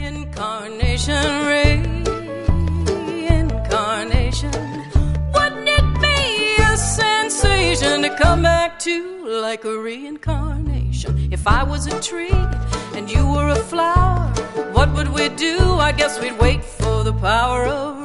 Reincarnation, reincarnation. Wouldn't it be a sensation to come back to like a reincarnation? If I was a tree and you were a flower, what would we do? I guess we'd wait for the power of